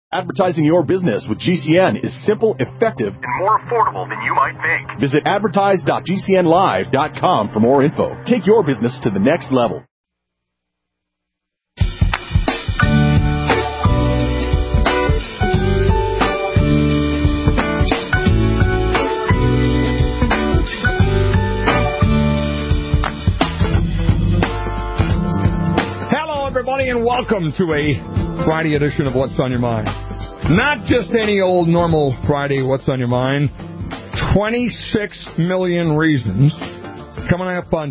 Advertising your business with GCN is simple, effective, and more affordable than you might think. Visit advertise.gcnlive.com for more info. Take your business to the next level. Hello, everybody, and welcome to a Friday edition of What's on Your Mind. Not just any old normal Friday What's on Your Mind. 26 million reasons. Coming up on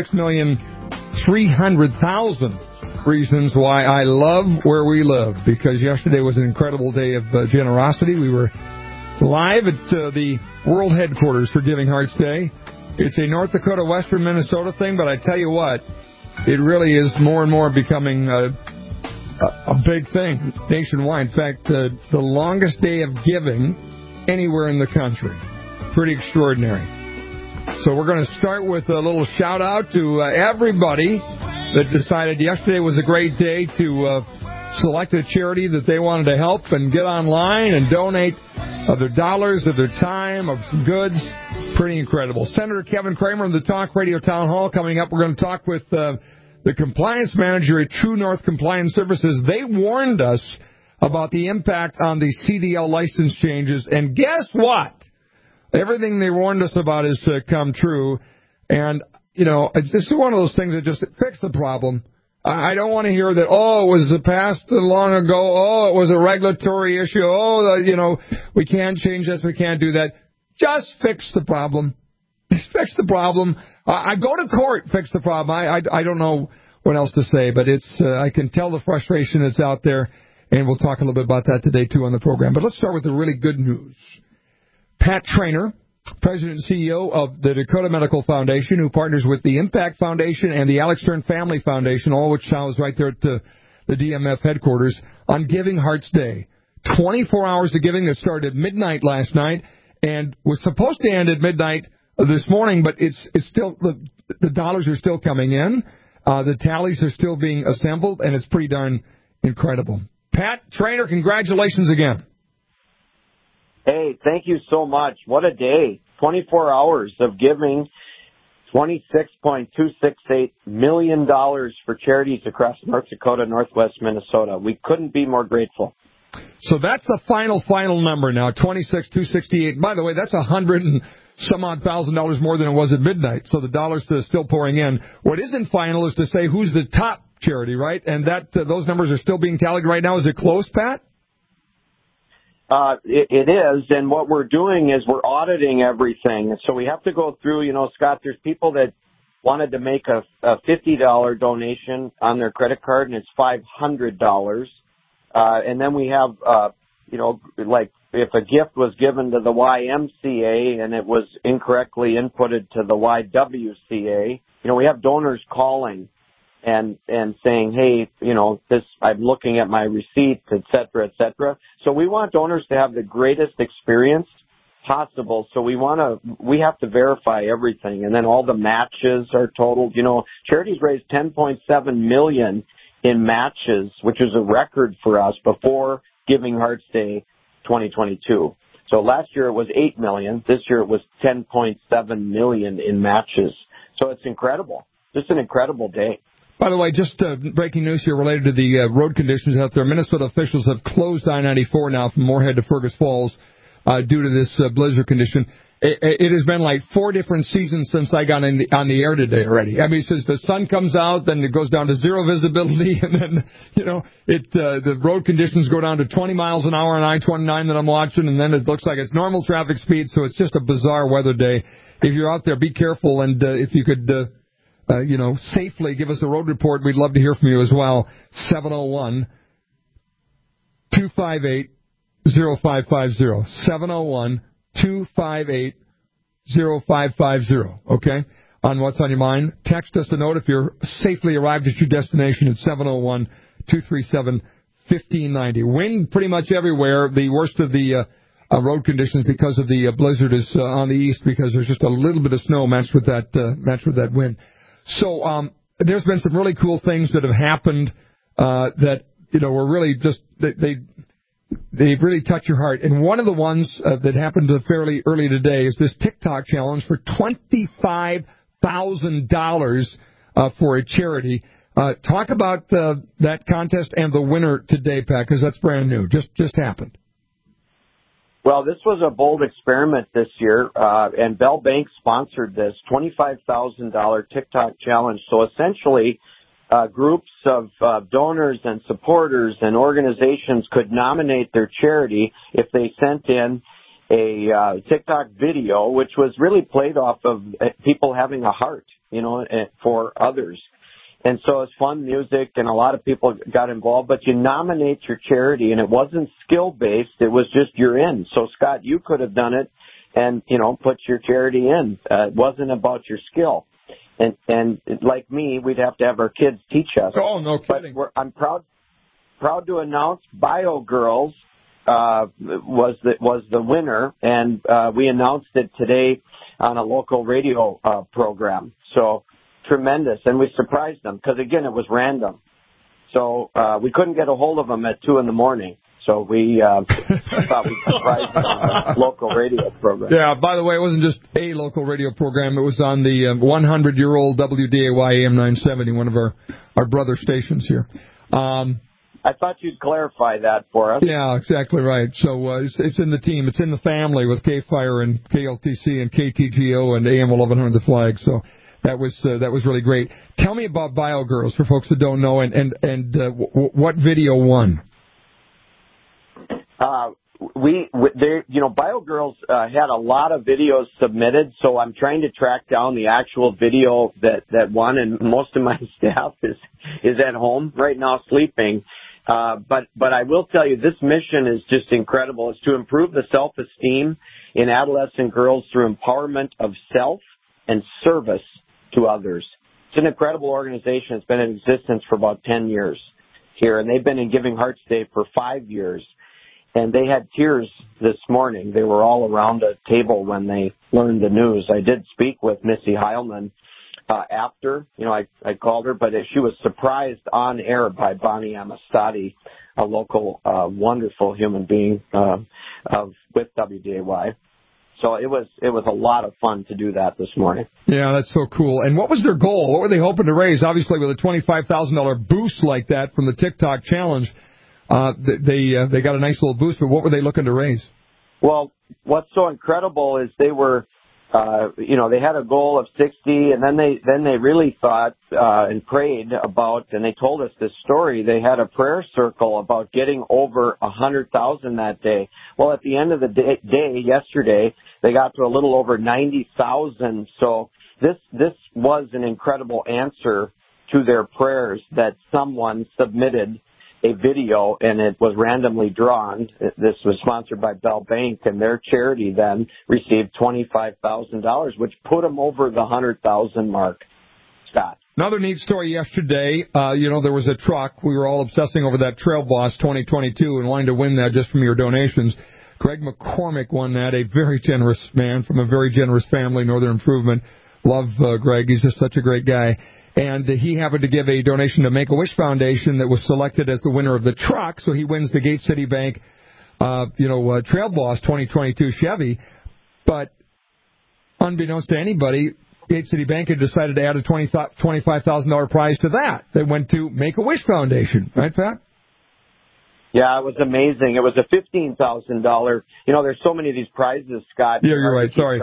26,300,000 reasons why I love where we live. Because yesterday was an incredible day of generosity. We were live at the world headquarters for Giving Hearts Day. It's a North Dakota, Western Minnesota thing, but I tell you what, it really is more and more becoming a big thing nationwide. In fact, the longest day of giving anywhere in the country. Pretty extraordinary. So we're going to start with a little shout-out to everybody that decided yesterday was a great day to select a charity that they wanted to help and get online and donate of their dollars, of their time, of some goods. Pretty incredible. Senator Kevin Kramer in the Talk Radio Town Hall coming up. We're going to talk with the compliance manager at True North Compliance Services. They warned us about the impact on the CDL license changes, and guess what? Everything they warned us about has come true, and, you know, it's just one of those things that just fix the problem. I don't want to hear that, oh, it was passed long ago, oh, it was a regulatory issue, oh, you know, we can't change this, we can't do that. Just fix the problem. Fix the problem. I go to court, fix the problem. I don't know what else to say, but it's I can tell the frustration that's out there, and we'll talk a little bit about that today, too, on the program. But let's start with the really good news. Pat Traynor, President and CEO of the Dakota Medical Foundation, who partners with the Impact Foundation and the Alex Stern Family Foundation, all which housed right there at the DMF headquarters, on Giving Hearts Day. 24 hours of giving that started at midnight last night and was supposed to end at midnight this morning, but it's still the dollars are still coming in. The tallies are still being assembled, and it's pretty darn incredible. Pat Traynor, congratulations again. Hey, thank you so much. What a day. 24 hours of giving, $26.268 million for charities across North Dakota, Northwest Minnesota. We couldn't be more grateful. So that's the final number now, 26,268. By the way, that's $100 and some odd $1,000 more than it was at midnight. So the dollars are still pouring in. What isn't final is to say who's the top charity, right? And that those numbers are still being tallied right now. Is it close, Pat? It is, and what we're doing is we're auditing everything. So we have to go through, you know, Scott, there's people that wanted to make a $50 donation on their credit card, and it's $500. And then we have, you know, like if a gift was given to the YMCA and it was incorrectly inputted to the YWCA, you know, we have donors calling and saying, hey, you know, this, I'm looking at my receipt, et cetera, et cetera. So we want donors to have the greatest experience possible. So we have to verify everything. And then all the matches are totaled. You know, charities raised $10.7 million in matches, which is a record for us before Giving Hearts Day 2022. So last year it was $8 million. This year it was $10.7 million in matches. So it's incredible. Just an incredible day. By the way, just breaking news here related to the road conditions out there. Minnesota officials have closed I-94 now from Moorhead to Fergus Falls due to this blizzard condition. It has been like 4 different seasons since I got on the air today already. I mean, since the sun comes out, then it goes down to 0 visibility, and then, you know, the road conditions go down to 20 miles an hour on I-29 that I'm watching, and then it looks like it's normal traffic speed, so it's just a bizarre weather day. If you're out there, be careful, and if you could, you know, safely give us a road report, we'd love to hear from you as well. 701-258-0550. 701-258-0550, okay, on What's on Your Mind. Text us a note if you're safely arrived at your destination at 701-237-1590. Wind pretty much everywhere. The worst of the road conditions because of the blizzard is on the east because there's just a little bit of snow matched with that wind. So there's been some really cool things that have happened that, you know, were really just, they they really touch your heart. And one of the ones that happened fairly early today is this TikTok challenge for $25,000 for a charity. Talk about that contest and the winner today, Pat, because that's brand new. Just happened. Well, this was a bold experiment this year, and Bell Bank sponsored this $25,000 TikTok challenge. So essentially, groups of donors and supporters and organizations could nominate their charity if they sent in a TikTok video, which was really played off of people having a heart, for others. And so it's fun music, and a lot of people got involved. But you nominate your charity, and it wasn't skill-based. It was just you're in. So, Scott, you could have done it and, put your charity in. It wasn't about your skill. And like me, we'd have to have our kids teach us. Oh, no kidding. But I'm proud to announce BioGirls was the winner, and we announced it today on a local radio program. So tremendous, and we surprised them because, again, it was random. So we couldn't get a hold of them at 2 a.m. So we thought we'd surprise them on the local radio program. Yeah, by the way, it wasn't just a local radio program. It was on the 100-year-old WDAY AM 970, one of our brother stations here. I thought you'd clarify that for us. Yeah, exactly right. So it's in the team. It's in the family with K-Fire and KLTC and KTGO and AM 1100 The Flag. So that was really great. Tell me about BioGirls for folks that don't know, and what video won. BioGirls had a lot of videos submitted, so I'm trying to track down the actual video that won, and most of my staff is at home right now sleeping. But I will tell you, this mission is just incredible. It's to improve the self-esteem in adolescent girls through empowerment of self and service to others. It's an incredible organization. It's been in existence for about 10 years here, and they've been in Giving Hearts Day for 5 years. And they had tears this morning. They were all around a table when they learned the news. I did speak with Missy Heilman after. I called her, but she was surprised on air by Bonnie Amistadi, a local wonderful human being with WDAY. So it was a lot of fun to do that this morning. Yeah, that's so cool. And what was their goal? What were they hoping to raise? Obviously, with a $25,000 boost like that from the TikTok challenge, they got a nice little boost. But what were they looking to raise? Well, what's so incredible is they were, they had a goal of 60, and then they really thought and prayed about, and they told us this story. They had a prayer circle about getting over 100,000 that day. Well, at the end of the day yesterday, they got to a little over 90,000. So this was an incredible answer to their prayers that someone submitted a video, and it was randomly drawn. This was sponsored by Bell Bank, and their charity then received $25,000, which put them over the 100,000 mark. Scott. Another neat story yesterday. There was a truck. We were all obsessing over that Trail Boss 2022 and wanting to win that just from your donations. Greg McCormick won that, a very generous man from a very generous family, Northern Improvement. Love Greg. He's just such a great guy. And he happened to give a donation to Make-A-Wish Foundation that was selected as the winner of the truck, so he wins the Gate City Bank, Trail Boss 2022 Chevy. But unbeknownst to anybody, Gate City Bank had decided to add a $25,000 prize to that. They went to Make-A-Wish Foundation, right, Pat? Yeah, it was amazing. It was a $15,000. There's so many of these prizes, Scott. Yeah, you're right. Sorry.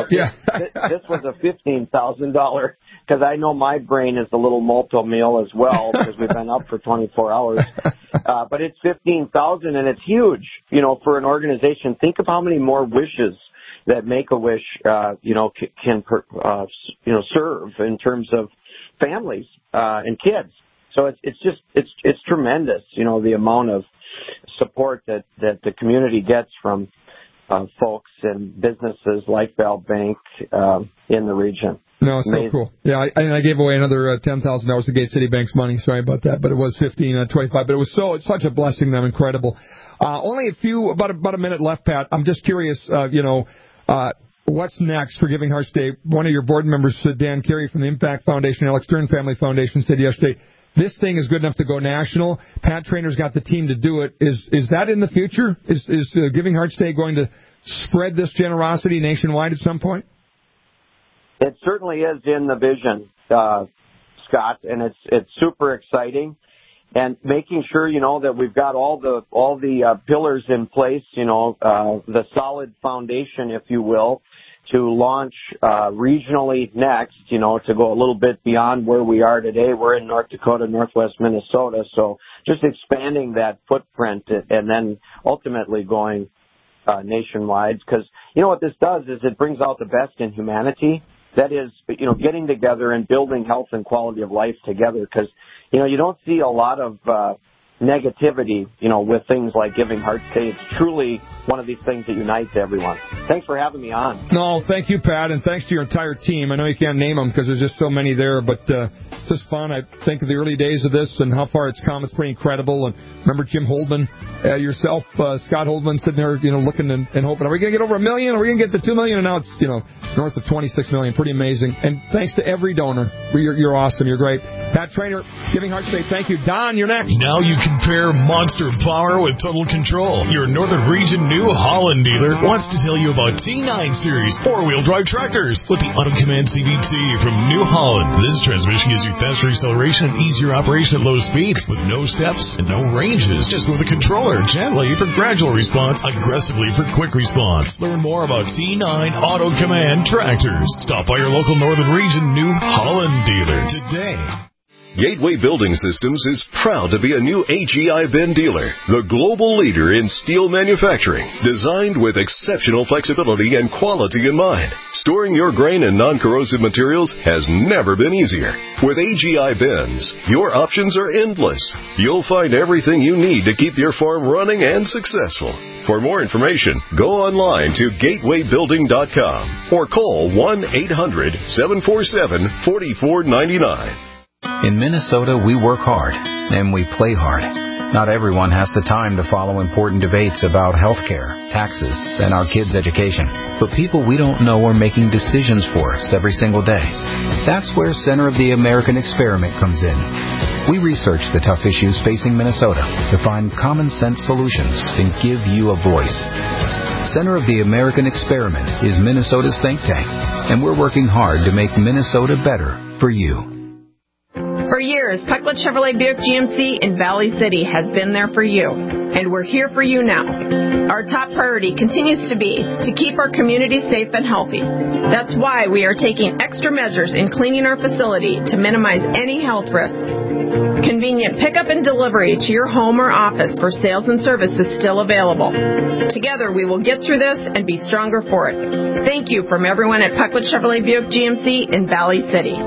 This was a $15,000 because I know my brain is a little multi-meal as well because we've been up for 24 hours. But it's $15,000 and it's huge, for an organization. Think of how many more wishes that Make-A-Wish, can serve in terms of families and kids. So it's tremendous, the amount of support that the community gets from folks and businesses like Bell Bank in the region. No, it's so cool. Yeah, I gave away another $10,000 to Gate City Bank's money. Sorry about that, but it was 25. But it was it's such a blessing. Them incredible. Only about a minute left, Pat. I'm just curious. What's next for Giving Hearts Day? One of your board members, Dan Carey from the Impact Foundation, Alex Stern Family Foundation, said yesterday this thing is good enough to go national. Pat Trainor's got the team to do it. Is that in the future? Is Giving Hearts Day going to spread this generosity nationwide at some point? It certainly is in the vision, Scott, and it's super exciting. And making sure, that we've got all the pillars in place, the solid foundation, if you will, to launch regionally next, to go a little bit beyond where we are today. We're in North Dakota, Northwest Minnesota, so just expanding that footprint and then ultimately going nationwide. Because, what this does is it brings out the best in humanity. That is, getting together and building health and quality of life together. Because, you don't see a lot of negativity, with things like Giving Hearts Day. It's truly one of these things that unites everyone. Thanks for having me on. No, thank you, Pat, and thanks to your entire team. I know you can't name them because there's just so many there, but it's just fun. I think of the early days of this and how far it's come. It's pretty incredible. And remember Jim Holdman, yourself, Scott Holdman, sitting there, looking and hoping, are we going to get over 1 million? Are we going to get to 2 million? And now it's, north of 26 million. Pretty amazing. And thanks to every donor. You're awesome. You're great. Pat Trainor, Giving Hearts Day. Thank you. Don, you're next. Now you can pair monster power with total control. Your Northern Region New Holland dealer wants to tell you about T9 Series 4-wheel drive tractors with the Auto Command CVT from New Holland. This transmission gives you faster acceleration and easier operation at low speeds with no steps and no ranges. Just with a controller, gently for gradual response, aggressively for quick response. Learn more about T9 Auto Command tractors. Stop by your local Northern Region New Holland dealer today. Gateway Building Systems is proud to be a new AGI bin dealer, the global leader in steel manufacturing, designed with exceptional flexibility and quality in mind. Storing your grain and non-corrosive materials has never been easier. With AGI bins, your options are endless. You'll find everything you need to keep your farm running and successful. For more information, go online to gatewaybuilding.com or call 1-800-747-4499. In Minnesota, we work hard, and we play hard. Not everyone has the time to follow important debates about health care, taxes, and our kids' education. But people we don't know are making decisions for us every single day. That's where Center of the American Experiment comes in. We research the tough issues facing Minnesota to find common-sense solutions and give you a voice. Center of the American Experiment is Minnesota's think tank, and we're working hard to make Minnesota better for you. For years, Pecklet Chevrolet Buick GMC in Valley City has been there for you, and we're here for you now. Our top priority continues to be to keep our community safe and healthy. That's why we are taking extra measures in cleaning our facility to minimize any health risks. Convenient pickup and delivery to your home or office for sales and service is still available. Together, we will get through this and be stronger for it. Thank you from everyone at Pecklet Chevrolet Buick GMC in Valley City.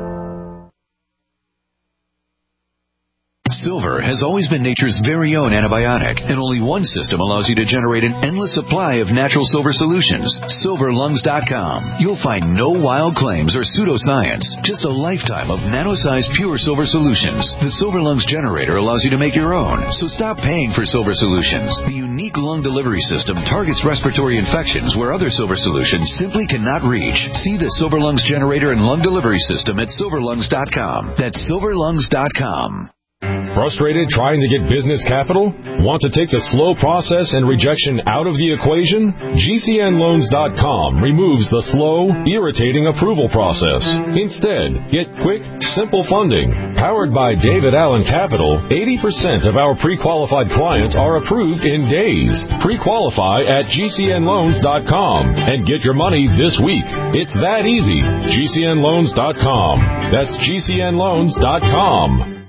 Silver has always been nature's very own antibiotic, and only one system allows you to generate an endless supply of natural silver solutions. SilverLungs.com. You'll find no wild claims or pseudoscience, just a lifetime of nano-sized pure silver solutions. The Silver Lungs generator allows you to make your own, so stop paying for silver solutions. The unique lung delivery system targets respiratory infections where other silver solutions simply cannot reach. See the Silver Lungs generator and lung delivery system at SilverLungs.com. That's SilverLungs.com. Frustrated trying to get business capital? Want to take the slow process and rejection out of the equation? GCNLoans.com removes the slow, irritating approval process. Instead, get quick, simple funding. Powered by David Allen Capital, 80% of our pre-qualified clients are approved in days. Pre-qualify at GCNLoans.com and get your money this week. It's that easy. GCNLoans.com. That's GCNLoans.com.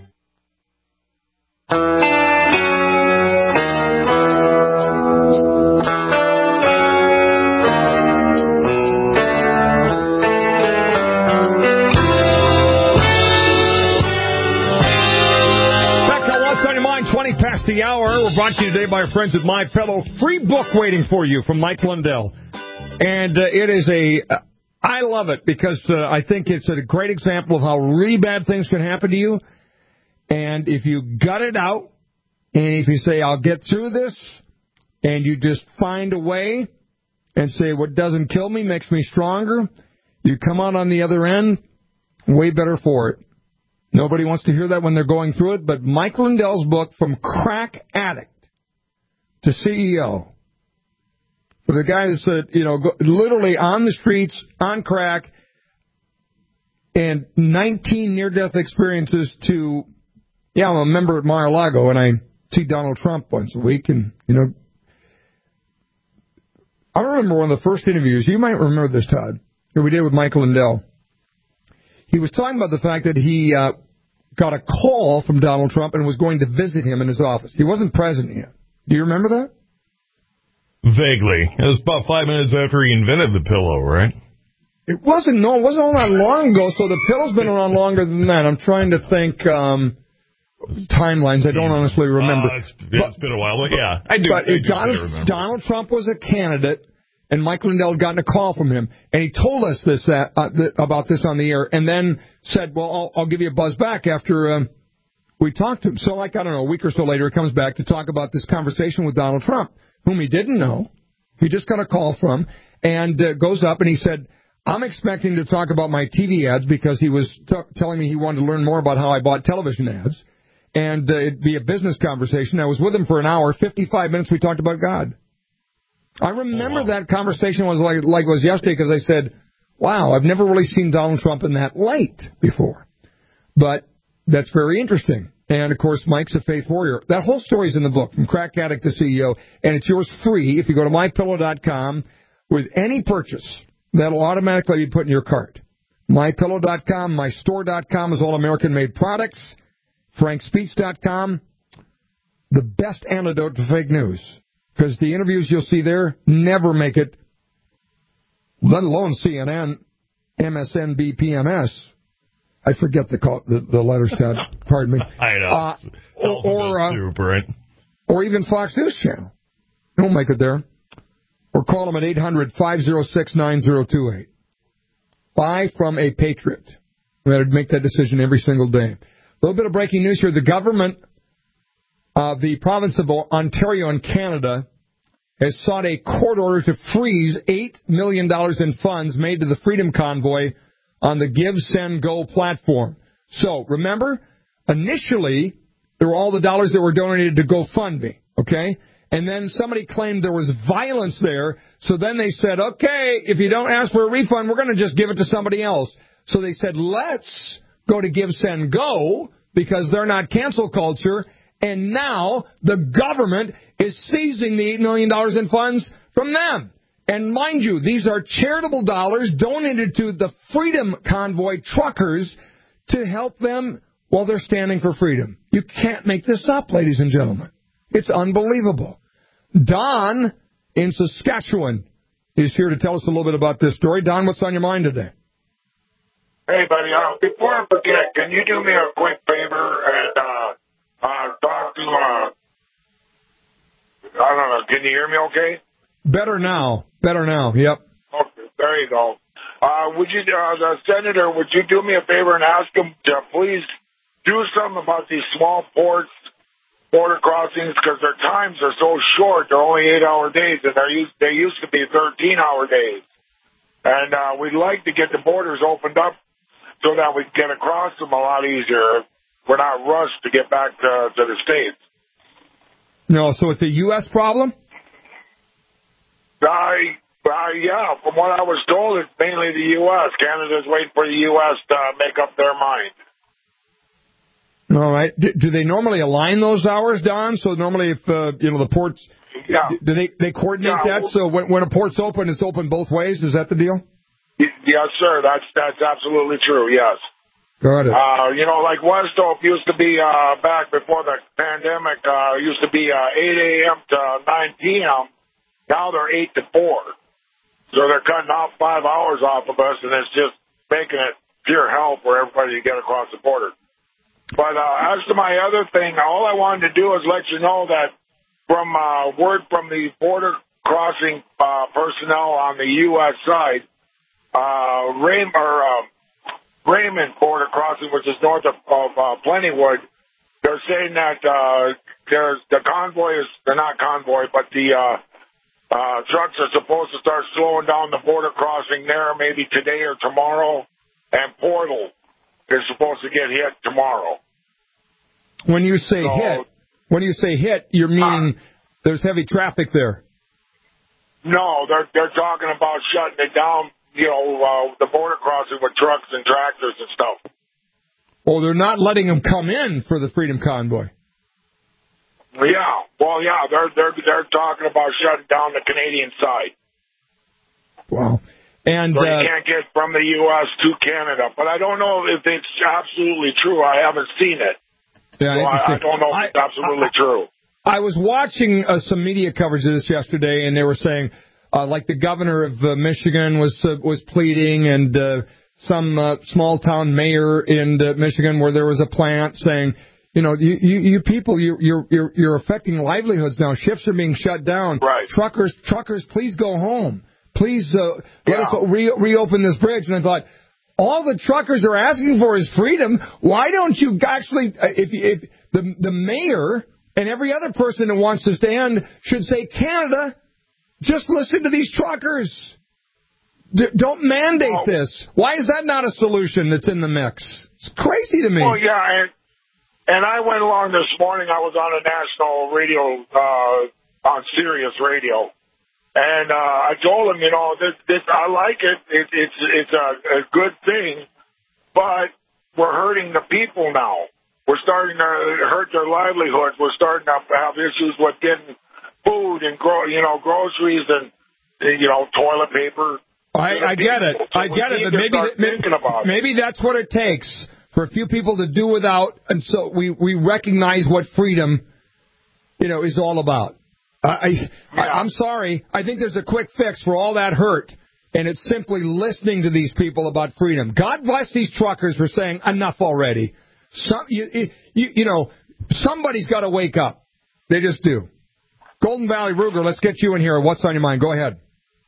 The hour. We're brought to you today by our friends at My Pillow. Free book waiting for you from Mike Lundell. And it is I love it because I think it's a great example of how really bad things can happen to you. And if you gut it out, and if you say, I'll get through this, and you just find a way and say, what doesn't kill me makes me stronger, you come out on the other end way better for it. Nobody wants to hear that when they're going through it, but Mike Lindell's book, From Crack Addict to CEO, for the guys that, literally on the streets, on crack, and 19 near-death experiences to, I'm a member at Mar-a-Lago, and I see Donald Trump once a week, and, I remember one of the first interviews, you might remember this, Todd, that we did with Mike Lindell. He was talking about the fact that he got a call from Donald Trump and was going to visit him in his office. He wasn't president yet. Do you remember that? Vaguely. It was about 5 minutes after he invented the pillow, right? It wasn't all that long ago, so the pillow's been around longer than that. I'm trying to think timelines. I don't honestly remember. It's been a while, but yeah, I do. But Donald Trump was a candidate, and Mike Lindell had gotten a call from him, and he told us this about this on the air, and then said, well, I'll give you a buzz back after we talked to him. So, a week or so later, he comes back to talk about this conversation with Donald Trump, whom he didn't know. He just got a call from, and goes up, and he said, I'm expecting to talk about my TV ads because he was telling me he wanted to learn more about how I bought television ads, and it'd be a business conversation. I was with him for an hour, 55 minutes, we talked about God. I remember that conversation was like it was yesterday because I said, wow, I've never really seen Donald Trump in that light before. But that's very interesting. And, of course, Mike's a faith warrior. That whole story's in the book, From Crack Addict to CEO, and it's yours free if you go to MyPillow.com with any purchase. That'll automatically be put in your cart. MyPillow.com, MyStore.com is all American-made products. FrankSpeech.com, the best antidote to fake news. Because the interviews you'll see there never make it, let alone CNN, MSNBC, PMS. I forget the letters, Ted. Pardon me. I know. Or even Fox News Channel. Don't make it there. Or call them at 800-506-9028. Buy from a patriot. We had to make that decision every single day. A little bit of breaking news here. The government of the province of Ontario in Canada has sought a court order to freeze $8 million in funds made to the Freedom Convoy on the Give, Send, Go platform. So, remember, initially, there were all the dollars that were donated to GoFundMe, okay? And then somebody claimed there was violence there, so then they said, okay, if you don't ask for a refund, we're going to just give it to somebody else. So they said, let's go to Give, Send, Go, because they're not cancel culture, and now the government is seizing the $8 million in funds from them. And mind you, these are charitable dollars donated to the Freedom Convoy truckers to help them while they're standing for freedom. You can't make this up, ladies and gentlemen. It's unbelievable. Don in Saskatchewan is here to tell us a little bit about this story. Don, what's on your mind today? Hey, buddy, before I forget, can you do me a quick favor and talk to, I don't know, can you hear me okay? Better now, yep. Okay, there you go. Would you, the senator, would you do me a favor and ask him to please do something about these small ports, border crossings, because their times are so short. They're only 8-hour days, and they used to be 13-hour days. And we'd like to get the borders opened up so that we can get across them a lot easier. We're not rushed to get back to the States. No, so it's a U.S. problem? Yeah, from what I was told, it's mainly the U.S. Canada's waiting for the U.S. to make up their mind. All right. Do they normally align those hours, Don? So normally if, the ports, do they coordinate that? So when a port's open, it's open both ways? Is that the deal? Yes, sir. That's absolutely true, yes. Got it. Like Westope used to be, back before the pandemic, used to be 8 a.m. to 9 p.m. Now they're 8 to 4. So they're cutting off 5 hours off of us, and it's just making it pure hell for everybody to get across the border. But as to my other thing, all I wanted to do is let you know that from word from the border crossing personnel on the U.S. side, Raymond border crossing, which is north of Plentywood, they're saying that there's the convoy is, they're not convoy, but the trucks are supposed to start slowing down the border crossing there maybe today or tomorrow, and Portal is supposed to get hit tomorrow. When you say hit, you're meaning there's heavy traffic there. No, they're talking about shutting it down, the border crossing with trucks and tractors and stuff. Oh, they're not letting them come in for the Freedom Convoy. Yeah, they're talking about shutting down the Canadian side. Wow. And so you can't get from the U.S. to Canada. But I don't know if it's absolutely true. I haven't seen it. Yeah, so I don't know if it's absolutely true. I was watching some media coverage of this yesterday, and they were saying, like the governor of Michigan was pleading, and some small town mayor in Michigan where there was a plant saying, you people, you're affecting livelihoods now. Shifts are being shut down. Right. Truckers, please go home. Please let us reopen this bridge. And I thought, all the truckers are asking for is freedom. Why don't you actually, if the mayor and every other person that wants to stand should say, Canada, just listen to these truckers. Don't mandate this. Why is that not a solution that's in the mix? It's crazy to me. Well, yeah, and I went along this morning. I was on a national radio, on Sirius Radio, and I told him, this I like it. It's a good thing, but we're hurting the people now. We're starting to hurt their livelihoods. We're starting to have issues with getting food and groceries and toilet paper. I get it. But maybe that's what it takes for a few people to do without, and so we recognize what freedom, is all about. I'm sorry. I think there's a quick fix for all that hurt, and it's simply listening to these people about freedom. God bless these truckers for saying enough already. Somebody's got to wake up. They just do. Golden Valley Ruger, let's get you in here. What's on your mind? Go ahead.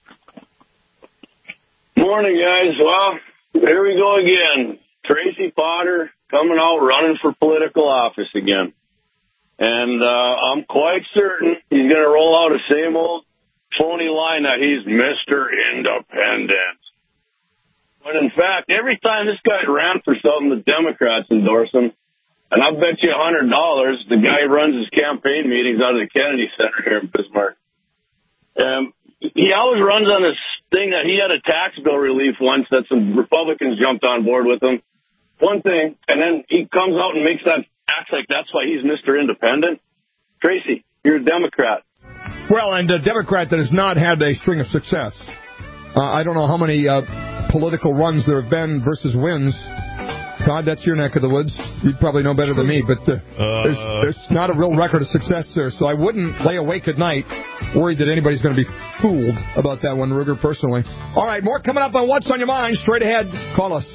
Morning, guys. Well, here we go again. Tracy Potter coming out running for political office again. And I'm quite certain he's going to roll out the same old phony line that he's Mr. Independent. But in fact, every time this guy ran for something, the Democrats endorse him. And I'll bet you $100 the guy runs his campaign meetings out of the Kennedy Center here in Bismarck. He always runs on this thing that he had a tax bill relief once that some Republicans jumped on board with him. One thing, and then he comes out and acts like that's why he's Mr. Independent. Tracy, you're a Democrat. Well, and a Democrat that has not had a string of success. I don't know how many political runs there have been versus wins. Todd, that's your neck of the woods. You'd probably know better than me, but there's not a real record of success there, so I wouldn't lay awake at night worried that anybody's going to be fooled about that one, Ruger, personally. All right, more coming up on What's on Your Mind. Straight ahead, call us.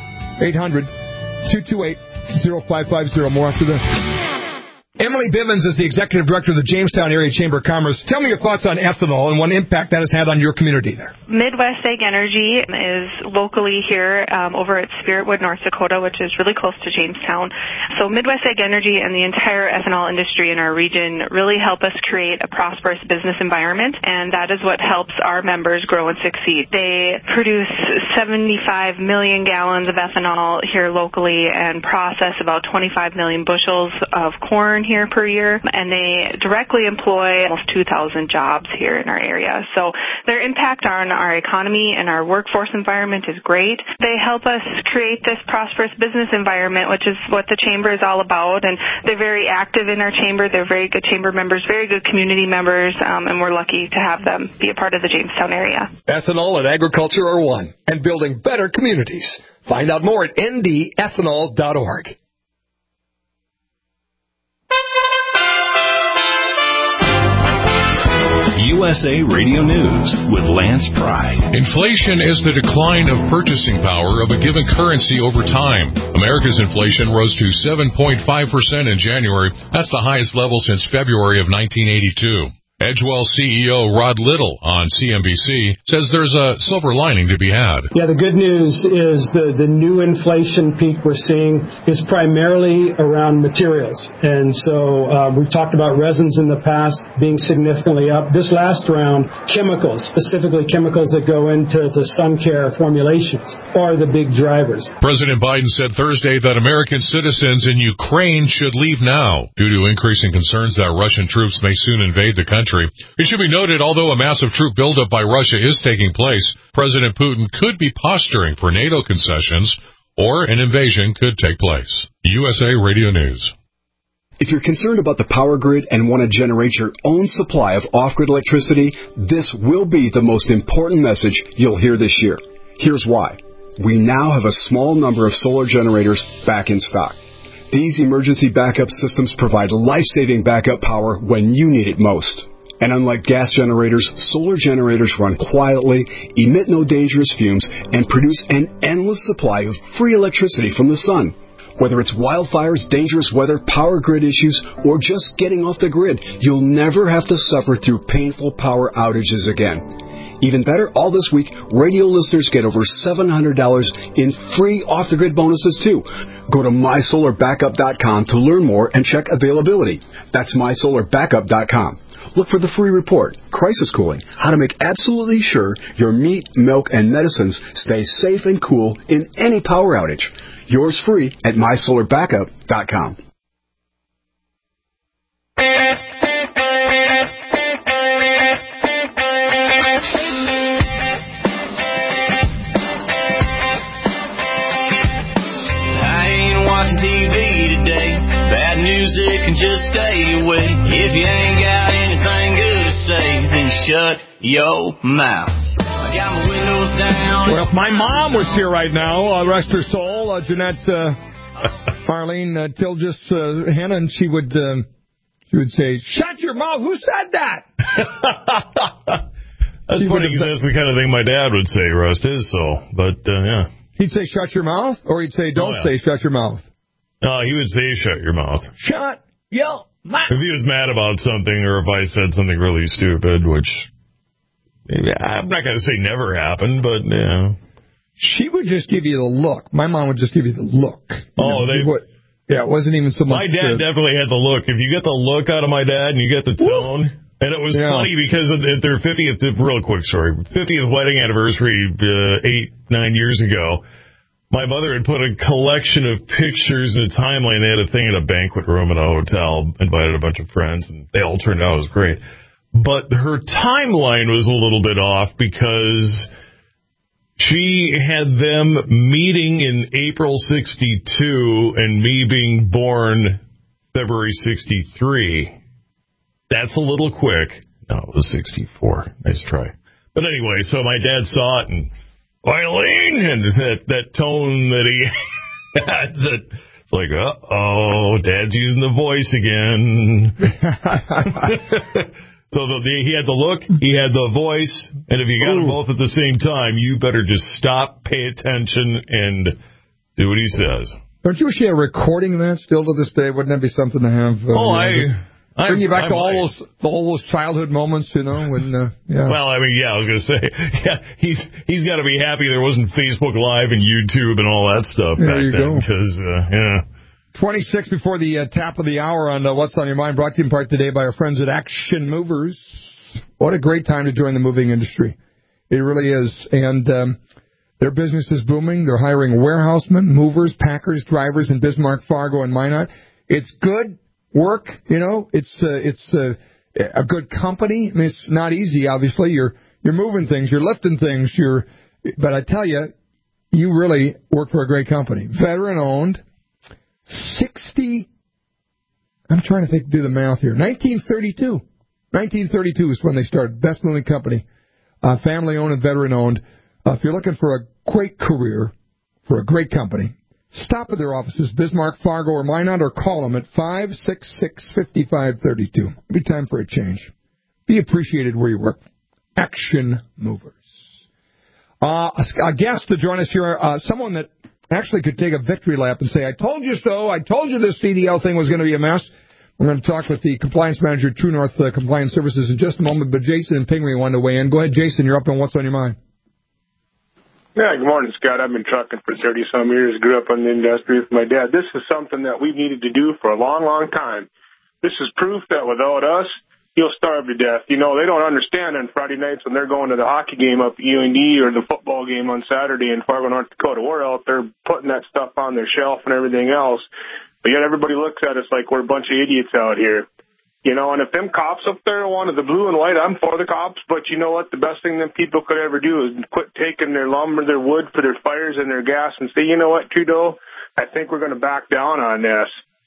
800-228-0550. More after this. Emily Bivens is the Executive Director of the Jamestown Area Chamber of Commerce. Tell me your thoughts on ethanol and what impact that has had on your community there. Midwest Ag Energy is locally here over at Spiritwood, North Dakota, which is really close to Jamestown. So Midwest Ag Energy and the entire ethanol industry in our region really help us create a prosperous business environment, and that is what helps our members grow and succeed. They produce 75 million gallons of ethanol here locally and process about 25 million bushels of corn here per year, and they directly employ almost 2,000 jobs here in our area. So their impact on our economy and our workforce environment is great. They help us create this prosperous business environment, which is what the chamber is all about, and they're very active in our chamber. They're very good chamber members, very good community members, and we're lucky to have them be a part of the Jamestown area. Ethanol and agriculture are one, and building better communities. Find out more at ndethanol.org. USA Radio News with Lance Pry. Inflation is the decline of purchasing power of a given currency over time. America's inflation rose to 7.5% in January. That's the highest level since February of 1982. Edgewell CEO Rod Little on CNBC says there's a silver lining to be had. Yeah, the good news is the new inflation peak we're seeing is primarily around materials. And so we've talked about resins in the past being significantly up. This last round, chemicals, specifically chemicals that go into the sun care formulations, are the big drivers. President Biden said Thursday that American citizens in Ukraine should leave now due to increasing concerns that Russian troops may soon invade the country. It should be noted, although a massive troop buildup by Russia is taking place, President Putin could be posturing for NATO concessions, or an invasion could take place. USA Radio News. If you're concerned about the power grid and want to generate your own supply of off-grid electricity, this will be the most important message you'll hear this year. Here's why. We now have a small number of solar generators back in stock. These emergency backup systems provide life-saving backup power when you need it most. And unlike gas generators, solar generators run quietly, emit no dangerous fumes, and produce an endless supply of free electricity from the sun. Whether it's wildfires, dangerous weather, power grid issues, or just getting off the grid, you'll never have to suffer through painful power outages again. Even better, all this week, radio listeners get over $700 in free off-the-grid bonuses, too. Go to mysolarbackup.com to learn more and check availability. That's mysolarbackup.com. Look for the free report, Crisis Cooling, how to make absolutely sure your meat, milk, and medicines stay safe and cool in any power outage. Yours free at mysolarbackup.com. Music and just stay away. If you ain't got anything good to say, then shut your mouth. I got my windows down. Well, if my mom was here right now, rest her soul, Jeanette, Marlene Tilgis, Hannah, and she would say, "Shut your mouth! Who said that?" That's funny because that's the kind of thing my dad would say, Rust is so. But yeah, he'd say, "Shut your mouth," or he'd say, "Don't say shut your mouth." No, he would say, "Shut your mouth." Shut your mouth. If he was mad about something, or if I said something really stupid, which I'm not going to say never happened, but yeah. She would just give you the look. My mom would just give you the look. Yeah, it wasn't even so much. My dad definitely had the look. If you get the look out of my dad and you get the tone, and it was funny because at their 50th, real quick story, 50th wedding anniversary 8-9 years ago, my mother had put a collection of pictures in a timeline. They had a thing in a banquet room at a hotel, invited a bunch of friends, and they all turned out. It was great. But her timeline was a little bit off because she had them meeting in April 62 and me being born February 63. That's a little quick. No, it was 64. Nice try. But anyway, so my dad saw it and Eileen, and that tone that he had, that it's like, uh-oh, Dad's using the voice again. So he had the look, he had the voice, and if you got them both at the same time, you better just stop, pay attention, and do what he says. Don't you wish you had a recording of that still to this day? Wouldn't that be something to have? Bring you back to all those childhood moments, you know. When Well, I mean, I was going to say, he's got to be happy there wasn't Facebook Live and YouTube and all that stuff back then. Because 26 before the tap of the hour on What's on Your Mind, brought to you in part today by our friends at Action Movers. What a great time to join the moving industry. It really is. And their business is booming. They're hiring warehousemen, movers, packers, drivers in Bismarck, Fargo, and Minot. It's good work, you know. It's a good company. I mean, it's not easy, obviously. You're moving things, you're lifting things, but I tell you, you really work for a great company. Veteran owned, 60. I'm trying to do the math here. 1932. 1932 is when they started. Best moving company, family owned and veteran owned. If you're looking for a great career for a great company, stop at their offices, Bismarck, Fargo, or Minot, or call them at 566-5532. Be time for a change. Be appreciated where you work. Action Movers. A guest to join us here, someone that actually could take a victory lap and say, I told you so, I told you this CDL thing was going to be a mess. I'm going to talk with the compliance manager at True North Compliance Services in just a moment, but Jason and Pingree wanted to weigh in. Go ahead, Jason. You're up on What's on Your Mind. Yeah, good morning, Scott. I've been trucking for 30-some years, grew up in the industry with my dad. This is something that we've needed to do for a long, long time. This is proof that without us, you'll starve to death. You know, they don't understand on Friday nights when they're going to the hockey game up at UND or the football game on Saturday in Fargo, North Dakota. We're out there putting that stuff on their shelf and everything else. But yet everybody looks at us like we're a bunch of idiots out here. You know, and if them cops up there wanted the blue and white, I'm for the cops. But you know what? The best thing them people could ever do is quit taking their lumber, their wood for their fires and their gas and say, you know what, Trudeau, I think we're going to back down on this.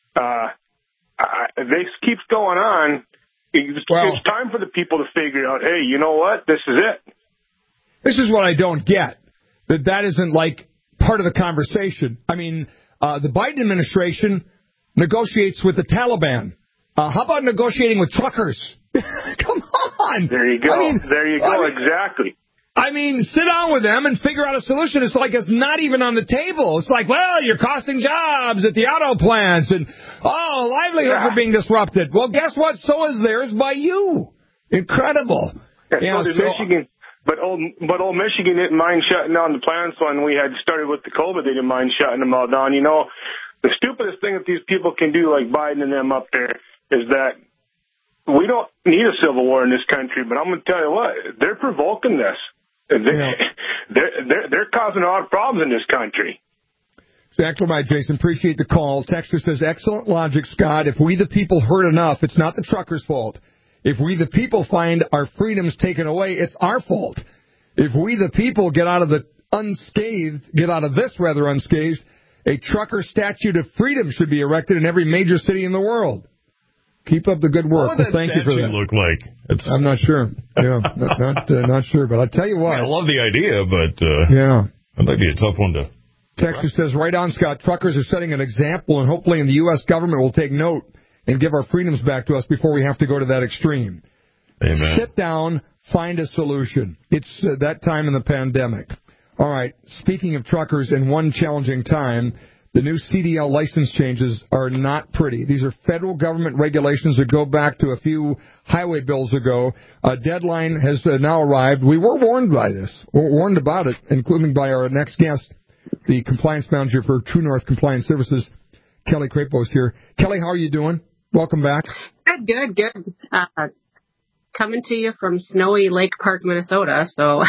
This keeps going on. It's time for the people to figure out, hey, you know what? This is it. This is what I don't get. That isn't like part of the conversation. I mean, the Biden administration negotiates with the Taliban. How about negotiating with truckers? Come on. There you go. Exactly. I mean, sit down with them and figure out a solution. It's like it's not even on the table. It's like, well, you're costing jobs at the auto plants and, livelihoods are being disrupted. Well, guess what? So is theirs by you. Incredible. Yeah, so did Michigan. But old Michigan didn't mind shutting down the plants when we had started with the COVID. They didn't mind shutting them all down. You know, the stupidest thing that these people can do, like Biden and them up there, is that we don't need a civil war in this country, but I'm going to tell you what, they're provoking this. They're causing a lot of problems in this country. Exactly right, Jason. Appreciate the call. Texter says, excellent logic, Scott. If we the people hurt enough, it's not the truckers' fault. If we the people find our freedoms taken away, it's our fault. If we the people get out of this unscathed, a trucker statue of freedom should be erected in every major city in the world. Keep up the good work. What would that Thank you for that. look like? I'm not sure. Yeah, not sure. But I'll tell you what. I love the idea, but that might be a tough one to. Texas says, right on, Scott. Truckers are setting an example, and hopefully the U.S. government will take note and give our freedoms back to us before we have to go to that extreme. Amen. Sit down, find a solution. It's that time in the pandemic. All right. Speaking of truckers and one challenging time, the new CDL license changes are not pretty. These are federal government regulations that go back to a few highway bills ago. A deadline has now arrived. We were warned by this. We're warned about it, including by our next guest, the compliance manager for True North Compliance Services, Kelly Krapos here. Kelly, how are you doing? Welcome back. Good. Coming to you from snowy Lake Park, Minnesota, so...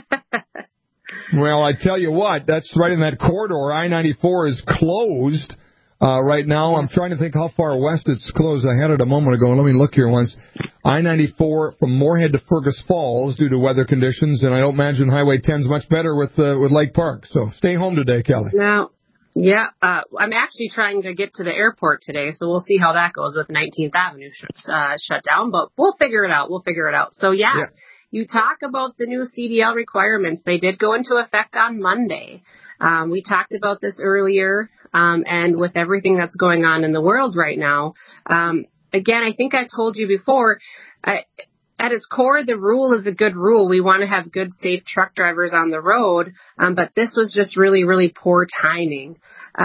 Well, I tell you what, that's right in that corridor. I-94 is closed right now. I'm trying to think how far west it's closed. I had it a moment ago. Let me look here once. I-94 from Moorhead to Fergus Falls due to weather conditions, and I don't imagine Highway 10's much better with Lake Park. So stay home today, Kelly. No. Yeah, I'm actually trying to get to the airport today, so we'll see how that goes with 19th Avenue shut down, but we'll figure it out. So, yeah. You talk about the new CDL requirements. They did go into effect on Monday. We talked about this earlier, and with everything that's going on in the world right now. Again, I think I told you before, at its core, the rule is a good rule. We want to have good, safe truck drivers on the road, but this was just really, really poor timing.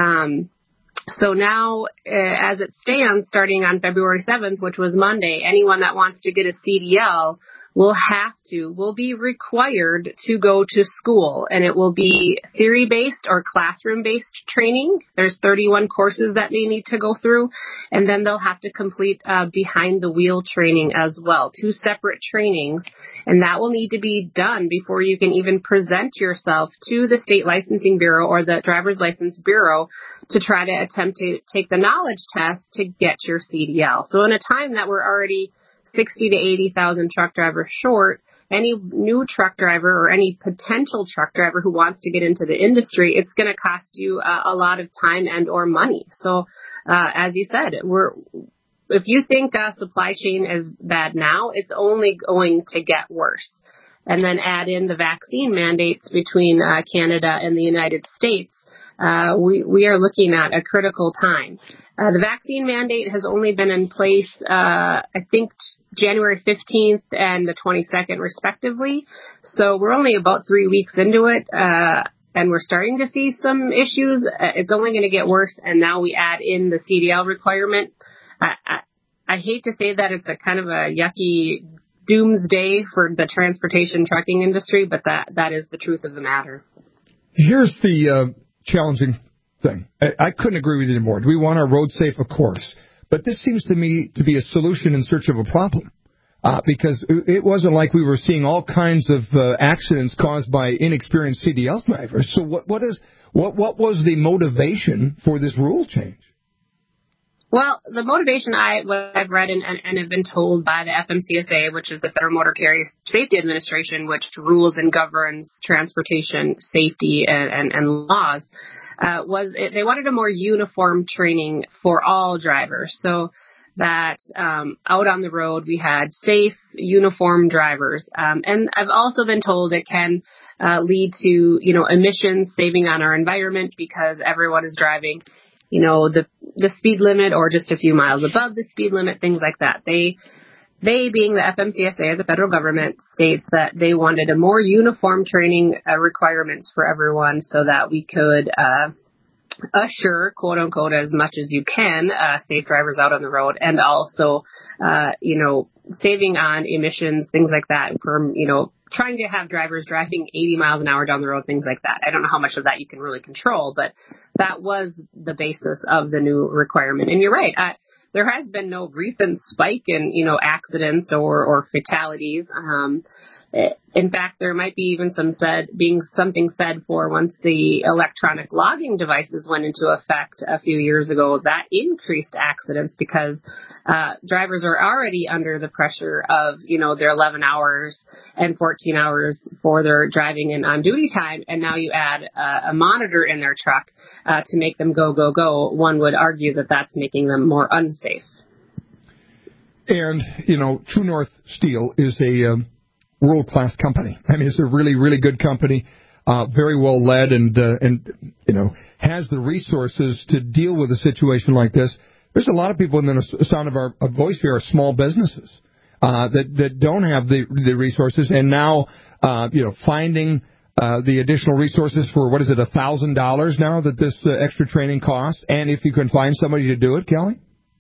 So now, as it stands, starting on February 7th, which was Monday, anyone that wants to get a CDL will be required to go to school, and it will be theory-based or classroom-based training. There's 31 courses that they need to go through, and then they'll have to complete behind-the-wheel training as well, 2 separate trainings, and that will need to be done before you can even present yourself to the State Licensing Bureau or the Driver's License Bureau to try to attempt to take the knowledge test to get your CDL. So in a time that we're already 60 to 80,000 truck drivers short, any new truck driver or any potential truck driver who wants to get into the industry, it's going to cost you a lot of time and or money. So, as you said, if you think supply chain is bad now, it's only going to get worse. And then add in the vaccine mandates between Canada and the United States. We are looking at a critical time. The vaccine mandate has only been in place, I think, January 15th and the 22nd, respectively. So we're only about 3 weeks into it, and we're starting to see some issues. It's only going to get worse, and now we add in the CDL requirement. I hate to say that it's a kind of a yucky doomsday for the transportation trucking industry, but that is the truth of the matter. Here's the challenging thing. I couldn't agree with you anymore. Do we want our roads safe? Of course. But this seems to me to be a solution in search of a problem. Because it wasn't like we were seeing all kinds of accidents caused by inexperienced CDL drivers. So what was the motivation for this rule change? Well, the motivation what I've read and have been told by the FMCSA, which is the Federal Motor Carrier Safety Administration, which rules and governs transportation safety and laws, was they wanted a more uniform training for all drivers. So that out on the road we had safe, uniform drivers. And I've also been told it can lead to, emissions, saving on our environment because everyone is driving, the speed limit or just a few miles above the speed limit, things like that. They being the FMCSA, the federal government, states that they wanted a more uniform training requirements for everyone so that we could assure, quote unquote, as much as you can, safe drivers out on the road, and also, saving on emissions, things like that, from, trying to have drivers driving 80 miles an hour down the road, things like that. I don't know how much of that you can really control, but that was the basis of the new requirement. And you're right. There has been no recent spike in, accidents or fatalities. In fact, there might be even something said for once the electronic logging devices went into effect a few years ago, that increased accidents because drivers are already under the pressure of, their 11 hours and 14 hours for their driving and on-duty time, and now you add a monitor in their truck to make them go. One would argue that that's making them more unsafe. And, True North Steel is a world-class company. I mean, it's a really, really good company, very well led, and has the resources to deal with a situation like this. There's a lot of people in the sound of our voice here are small businesses that don't have the resources, and now finding the additional resources for what is it, $1,000 now that this extra training costs, and if you can find somebody to do it, Kelly.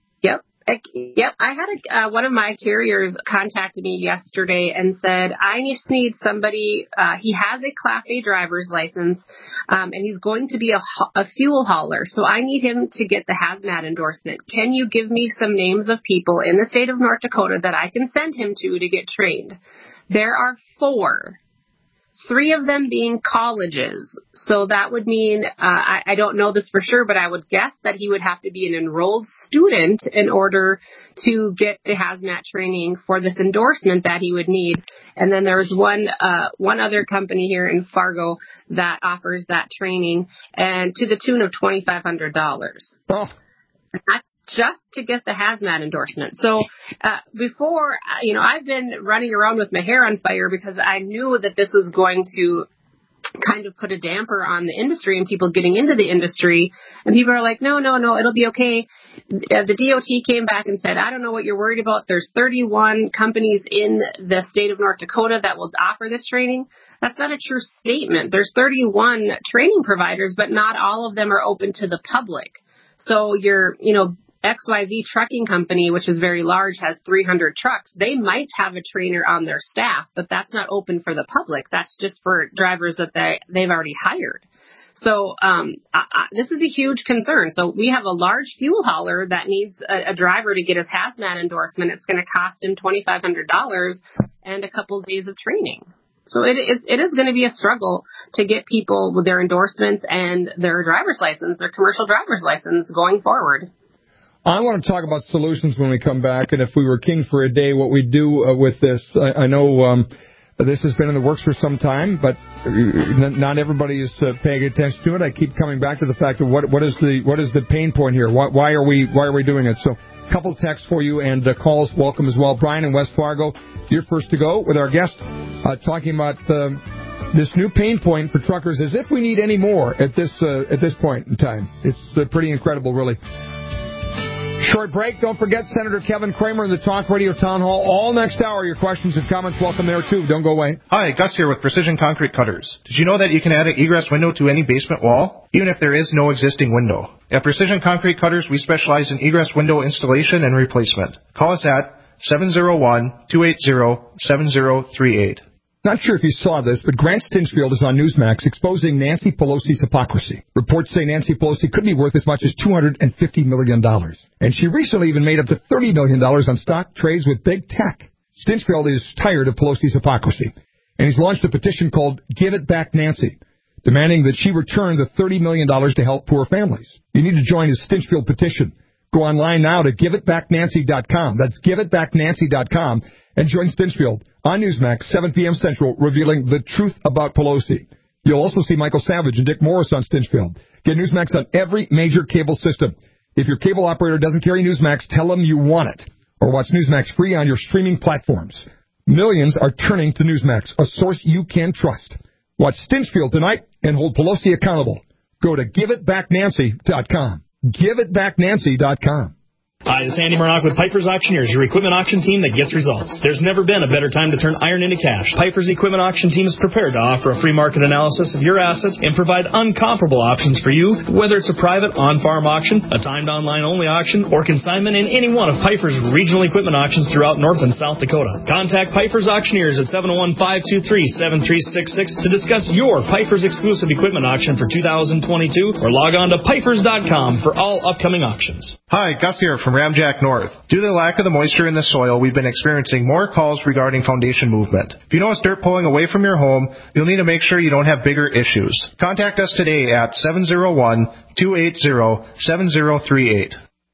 Yep. I had one of my carriers contacted me yesterday and said, I just need somebody, he has a Class A driver's license, and he's going to be a fuel hauler. So I need him to get the hazmat endorsement. Can you give me some names of people in the state of North Dakota that I can send him to get trained? There are 4. 3 of them being colleges. So that would mean, I don't know this for sure, but I would guess that he would have to be an enrolled student in order to get the hazmat training for this endorsement that he would need. And then there's one other company here in Fargo that offers that training, and to the tune of $2,500. Oh. That's just to get the hazmat endorsement. So before, I've been running around with my hair on fire because I knew that this was going to kind of put a damper on the industry and people getting into the industry. And people are like, no, it'll be okay. The DOT came back and said, I don't know what you're worried about. There's 31 companies in the state of North Dakota that will offer this training. That's not a true statement. There's 31 training providers, but not all of them are open to the public. So your, XYZ trucking company, which is very large, has 300 trucks. They might have a trainer on their staff, but that's not open for the public. That's just for drivers that they've already hired. So this is a huge concern. So we have a large fuel hauler that needs a driver to get his hazmat endorsement. It's going to cost him $2,500 and a couple of days of training. So it is going to be a struggle to get people with their endorsements and their driver's license, their commercial driver's license, going forward. I want to talk about solutions when we come back, and if we were king for a day, what we do with this. I know this has been in the works for some time, but not everybody is paying attention to it. I keep coming back to the fact of what is the pain point here? Why are we doing it? So a couple of texts for you and calls welcome as well. Brian in West Fargo, you're first to go with our guest talking about this new pain point for truckers, as if we need any more at this point in time. It's pretty incredible, really. Short break. Don't forget Senator Kevin Kramer in the Talk Radio Town Hall. All next hour. Your questions and comments welcome there, too. Don't go away. Hi, Gus here with Precision Concrete Cutters. Did you know that you can add an egress window to any basement wall, even if there is no existing window? At Precision Concrete Cutters, we specialize in egress window installation and replacement. Call us at 701-280-7038. Not sure if you saw this, but Grant Stinchfield is on Newsmax exposing Nancy Pelosi's hypocrisy. Reports say Nancy Pelosi could be worth as much as $250 million. And she recently even made up to $30 million on stock trades with big tech. Stinchfield is tired of Pelosi's hypocrisy, and he's launched a petition called Give It Back Nancy, demanding that she return the $30 million to help poor families. You need to join his Stinchfield petition. Go online now to giveitbacknancy.com. That's giveitbacknancy.com. And join Stinchfield on Newsmax, 7 p.m. Central, revealing the truth about Pelosi. You'll also see Michael Savage and Dick Morris on Stinchfield. Get Newsmax on every major cable system. If your cable operator doesn't carry Newsmax, tell them you want it. Or watch Newsmax free on your streaming platforms. Millions are turning to Newsmax, a source you can trust. Watch Stinchfield tonight and hold Pelosi accountable. Go to giveitbacknancy.com. giveitbacknancy.com. Hi, this is Andy Murdoch with Piper's Auctioneers, your equipment auction team that gets results. There's never been a better time to turn iron into cash. Piper's Equipment Auction Team is prepared to offer a free market analysis of your assets and provide uncomparable options for you, whether it's a private on-farm auction, a timed online-only auction, or consignment in any one of Piper's regional equipment auctions throughout North and South Dakota. Contact Piper's Auctioneers at 701-523-7366 to discuss your Piper's exclusive equipment auction for 2022, or log on to pipers.com for all upcoming auctions. Hi, Gus here from Ramjack North. Due to the lack of the moisture in the soil, we've been experiencing more calls regarding foundation movement. If you notice dirt pulling away from your home, you'll need to make sure you don't have bigger issues. Contact us today at 701-280-7038.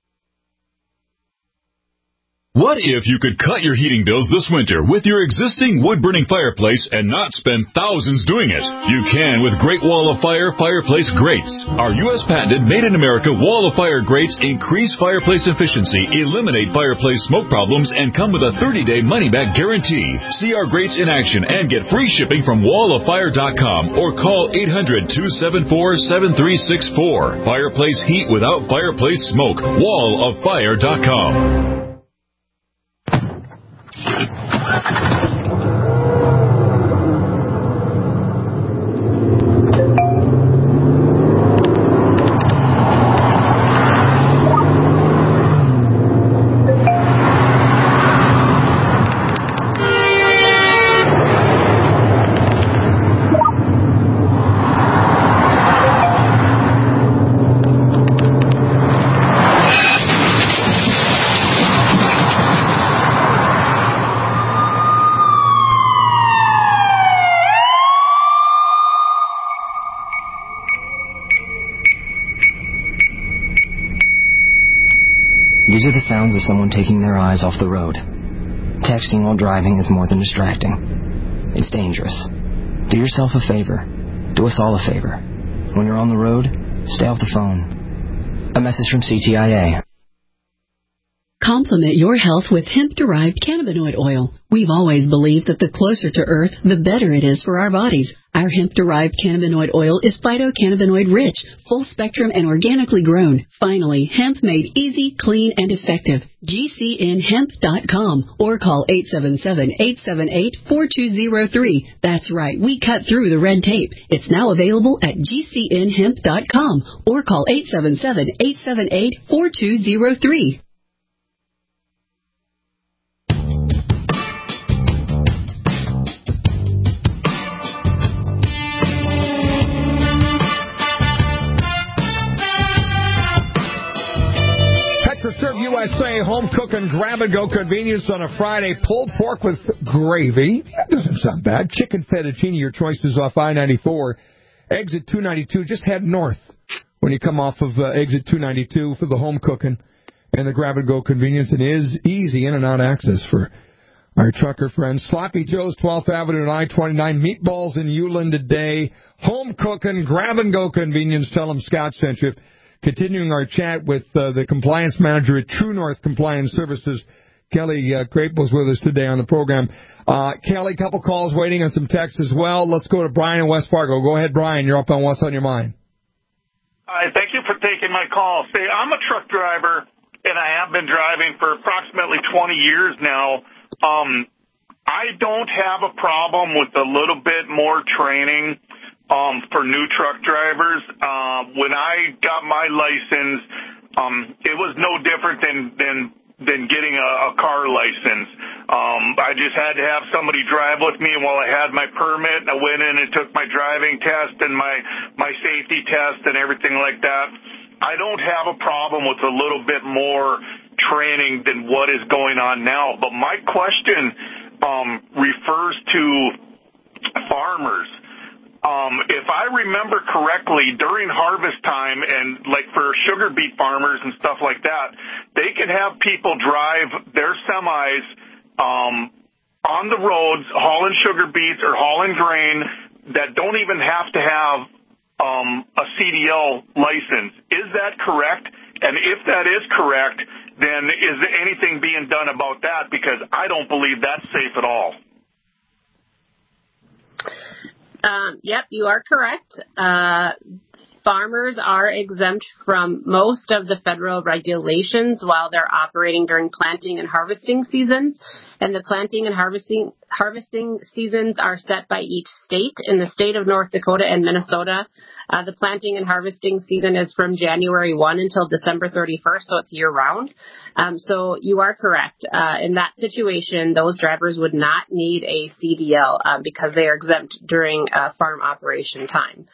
What if you could cut your heating bills this winter with your existing wood-burning fireplace and not spend thousands doing it? You can with Great Wall of Fire fireplace grates. Our U.S. patented made-in-America Wall of Fire grates increase fireplace efficiency, eliminate fireplace smoke problems, and come with a 30-day money-back guarantee. See our grates in action and get free shipping from walloffire.com or call 800-274-7364. Fireplace heat without fireplace smoke. walloffire.com. These are the sounds of someone taking their eyes off the road. Texting while driving is more than distracting. It's dangerous. Do yourself a favor. Do us all a favor. When you're on the road, stay off the phone. A message from CTIA. Complement your health with hemp-derived cannabinoid oil. We've always believed that the closer to Earth, the better it is for our bodies. Our hemp-derived cannabinoid oil is phytocannabinoid-rich, full-spectrum, and organically grown. Finally, hemp made easy, clean, and effective. GCNhemp.com or call 877-878-4203. That's right, we cut through the red tape. It's now available at GCNhemp.com or call 877-878-4203. Serve USA, home cooking, grab-and-go convenience on a Friday. Pulled pork with gravy. That doesn't sound bad. Chicken fettuccine, your choices off I-94. Exit 292, just head north when you come off of exit 292 for the home cooking and the grab-and-go convenience. It is easy in and out access for our trucker friends. Sloppy Joe's, 12th Avenue and I-29. Meatballs in Uland today. Home cooking, grab-and-go convenience. Tell them Scott sent you. Continuing our chat with the compliance manager at True North Compliance Services, Kelly Crape was with us today on the program. Kelly, a couple calls waiting and some texts as well. Let's go to Brian in West Fargo. Go ahead, Brian. You're up on What's on Your Mind. Hi, thank you for taking my call. Say, I'm a truck driver, and I have been driving for approximately 20 years now. I don't have a problem with a little bit more training for new truck drivers. When I got my license, it was no different than getting a car license. I just had to have somebody drive with me while I had my permit. I went in and took my driving test and my safety test and everything like that. I don't have a problem with a little bit more training than what is going on now. But my question refers to farmers. If I remember correctly, during harvest time and like for sugar beet farmers and stuff like that, they can have people drive their semis on the roads hauling sugar beets or hauling grain that don't even have to have a CDL license. Is that correct? And if that is correct, then is there anything being done about that? Because I don't believe that's safe at all. Yep, you are correct. Farmers are exempt from most of the federal regulations while they're operating during planting and harvesting seasons. And the planting and harvesting seasons are set by each state. In the state of North Dakota and Minnesota, the planting and harvesting season is from January 1 until December 31st, so it's year-round. So you are correct. In that situation, those drivers would not need a CDL because they are exempt during farm operation time.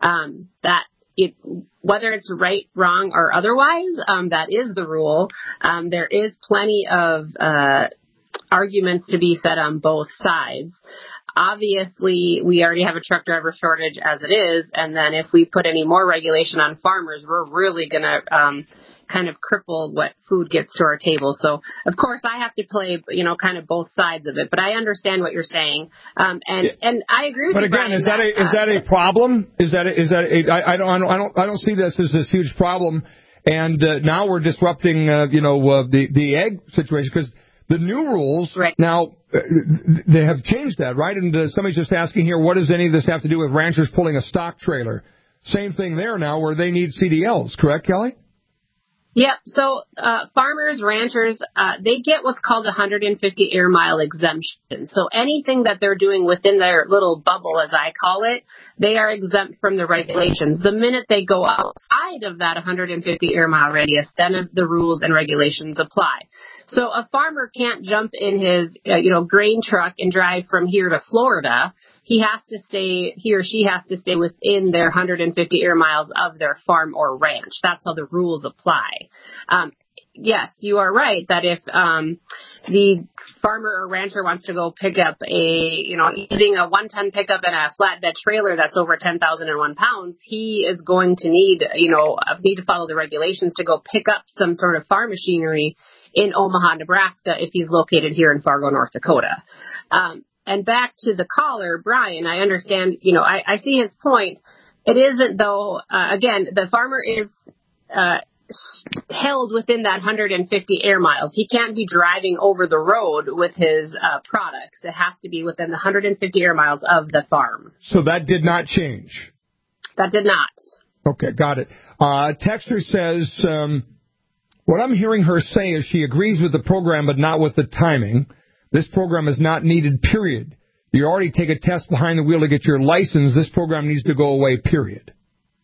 Whether it's right, wrong, or otherwise, that is the rule. There is plenty of arguments to be said on both sides. Obviously, we already have a truck driver shortage as it is, and then if we put any more regulation on farmers, we're really going to kind of cripple what food gets to our table. So, of course, I have to play, kind of both sides of it, but I understand what you're saying, and I agree with you. But again, is that a problem? I don't see this as this huge problem, and now we're disrupting, the egg situation because the new rules now they have changed that, right? And somebody's just asking here, what does any of this have to do with ranchers pulling a stock trailer? Same thing there now, where they need CDLs, correct, Kelly? Yep. So farmers, ranchers, they get what's called a 150 air mile exemption. So anything that they're doing within their little bubble, as I call it, they are exempt from the regulations. The minute they go outside of that 150 air mile radius, then the rules and regulations apply. So a farmer can't jump in his, grain truck and drive from here to Florida. He or she has to stay within their 150 air miles of their farm or ranch. That's how the rules apply. Yes, you are right that if the farmer or rancher wants to go pick up using a 1-ton pickup and a flatbed trailer that's over 10,001 pounds, he is going to need to follow the regulations to go pick up some sort of farm machinery in Omaha, Nebraska, if he's located here in Fargo, North Dakota. And back to the caller, Brian, I understand, I see his point. It isn't, though, again, the farmer is held within that 150 air miles. He can't be driving over the road with his products. It has to be within the 150 air miles of the farm. So that did not change? That did not. Okay, got it. Texter says, what I'm hearing her say is she agrees with the program but not with the timing. This program is not needed, period. You already take a test behind the wheel to get your license. This program needs to go away, period.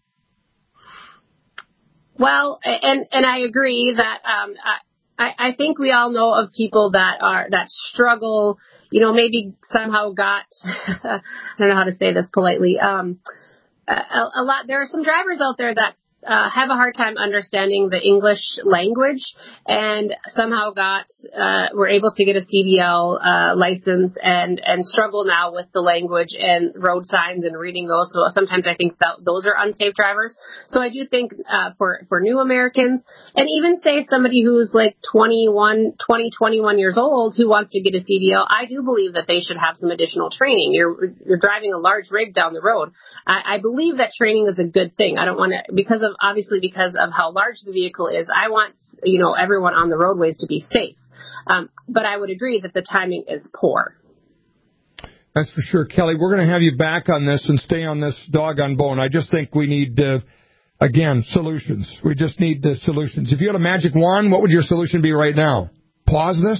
Well, and I agree that I think we all know of people that struggle, maybe somehow got I don't know how to say this politely. A lot. There are some drivers out there that have a hard time understanding the English language and somehow were able to get a CDL license and struggle now with the language and road signs and reading those. So sometimes I think that those are unsafe drivers. So I do think for new Americans and even say somebody who's like 21 years old who wants to get a CDL, I do believe that they should have some additional training. You're driving a large rig down the road. I believe that training is a good thing. I don't want to, because of how large the vehicle is, I want, everyone on the roadways to be safe. But I would agree that the timing is poor. That's for sure. Kelly, we're going to have you back on this and stay on this doggone bone. I just think we need Again, solutions. We just need the solutions. If you had a magic wand, what would your solution be right now? Pause this?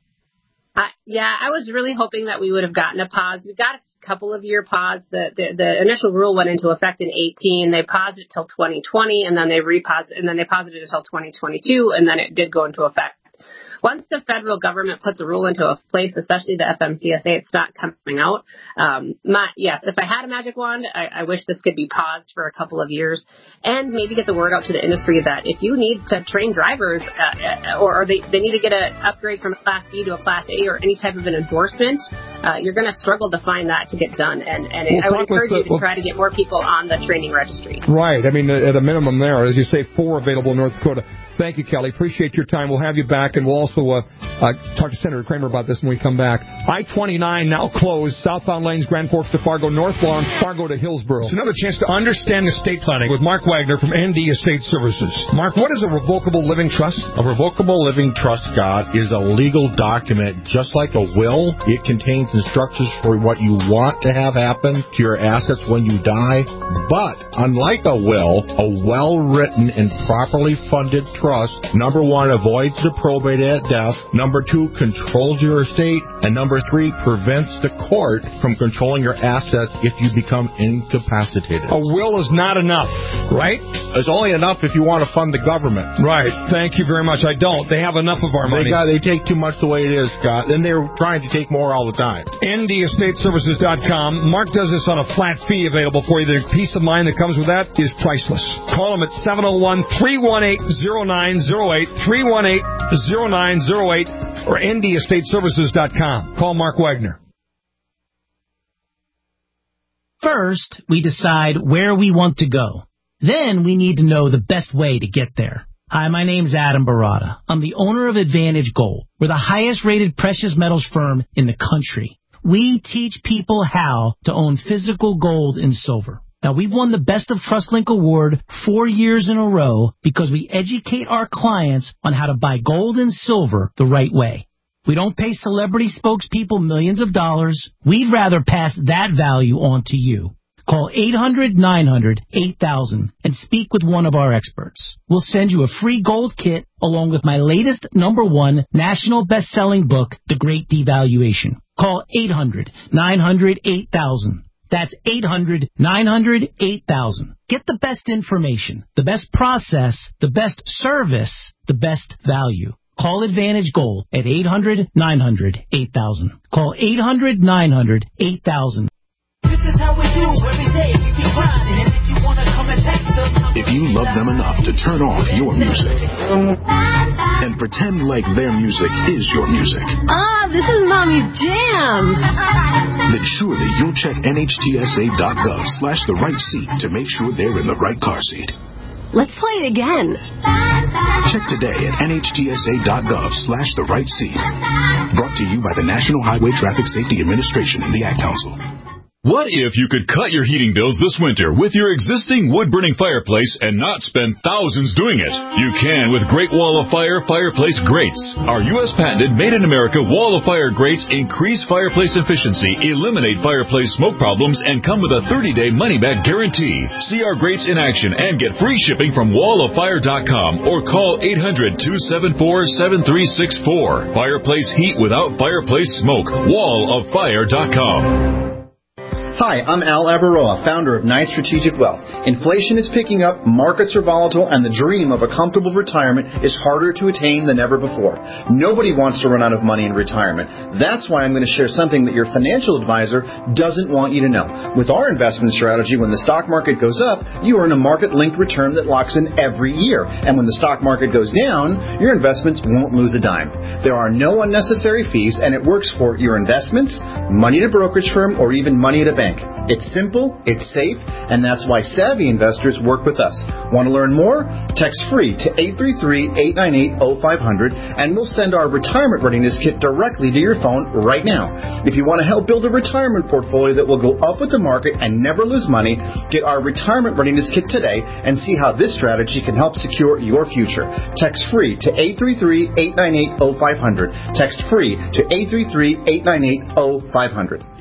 I was really hoping that we would have gotten a pause. We got a couple of year pause. The initial rule went into effect in 2018. They paused it till 2020, and then they paused it until 2022, and then it did go into effect. Once the federal government puts a rule into a place, especially the FMCSA, it's not coming out. Yes, if I had a magic wand, I wish this could be paused for a couple of years and maybe get the word out to the industry that if you need to train drivers or they need to get an upgrade from a Class B to a Class A or any type of an endorsement, you're going to struggle to find that to get done. And I would encourage you to try to get more people on the training registry. Right. I mean, at a minimum there, as you say, 4 available in North Dakota. Thank you, Kelly. Appreciate your time. We'll have you back, and we'll also talk to Senator Kramer about this when we come back. I-29 now closed. Southbound lanes, Grand Forks to Fargo, northbound Fargo to Hillsboro. It's another chance to understand estate planning with Mark Wagner from ND Estate Services. Mark, what is a revocable living trust? A revocable living trust, Scott, is a legal document just like a will. It contains instructions for what you want to have happen to your assets when you die. But unlike a will, a well-written and properly funded trust, number 1, avoids the probate at death. Number 2, controls your estate. And number 3, prevents the court from controlling your assets if you become incapacitated. A will is not enough, right? It's only enough if you want to fund the government. Right. Thank you very much. I don't. They have enough of our money. They take too much the way it is, Scott. And they're trying to take more all the time. NDEstateServices.com. Mark does this on a flat fee available for you. The peace of mind that comes with that is priceless. Call him at 701-318-0908, 318-0908, or NDEstateServices.com. Call Mark Wagner. First, we decide where we want to go. Then we need to know the best way to get there. Hi, my name's Adam Barada. I'm the owner of Advantage Gold. We're the highest rated precious metals firm in the country. We teach people how to own physical gold and silver. Now, we've won the Best of TrustLink Award 4 years in a row because we educate our clients on how to buy gold and silver the right way. We don't pay celebrity spokespeople millions of dollars. We'd rather pass that value on to you. Call 800-900-8000 and speak with one of our experts. We'll send you a free gold kit along with my latest #1 national best-selling book, The Great Devaluation. Call 800-900-8000. That's 800-900-8000. Get the best information, the best process, the best service, the best value. Call Advantage Gold at 800-900-8000. Call 800-900-8000. This is how we do every day. We keep riding, and if you want to come and text us. If you love them enough to turn off your music and pretend like their music is your music. This is Mommy's jam. Then surely you'll check NHTSA.gov/the right seat to make sure they're in the right car seat. Let's play it again. Check today at NHTSA.gov/the right seat. Brought to you by the National Highway Traffic Safety Administration and the Ad Council. What if you could cut your heating bills this winter with your existing wood-burning fireplace and not spend thousands doing it? You can with Great Wall of Fire fireplace grates. Our U.S. patented made-in-America Wall of Fire grates increase fireplace efficiency, eliminate fireplace smoke problems, and come with a 30-day money-back guarantee. See our grates in action and get free shipping from walloffire.com or call 800-274-7364. Fireplace heat without fireplace smoke. walloffire.com. Hi, I'm Al Abaroa, founder of Knight Strategic Wealth. Inflation is picking up, markets are volatile, and the dream of a comfortable retirement is harder to attain than ever before. Nobody wants to run out of money in retirement. That's why I'm going to share something that your financial advisor doesn't want you to know. With our investment strategy, when the stock market goes up, you earn a market-linked return that locks in every year. And when the stock market goes down, your investments won't lose a dime. There are no unnecessary fees, and it works for your investments, money at a brokerage firm, or even money at a bank. It's simple, it's safe, and that's why savvy investors work with us. Want to learn more? Text free to 833-898-0500, and we'll send our retirement readiness kit directly to your phone right now. If you want to help build a retirement portfolio that will go up with the market and never lose money, get our retirement readiness kit today and see how this strategy can help secure your future. Text free to 833-898-0500. Text free to 833-898-0500.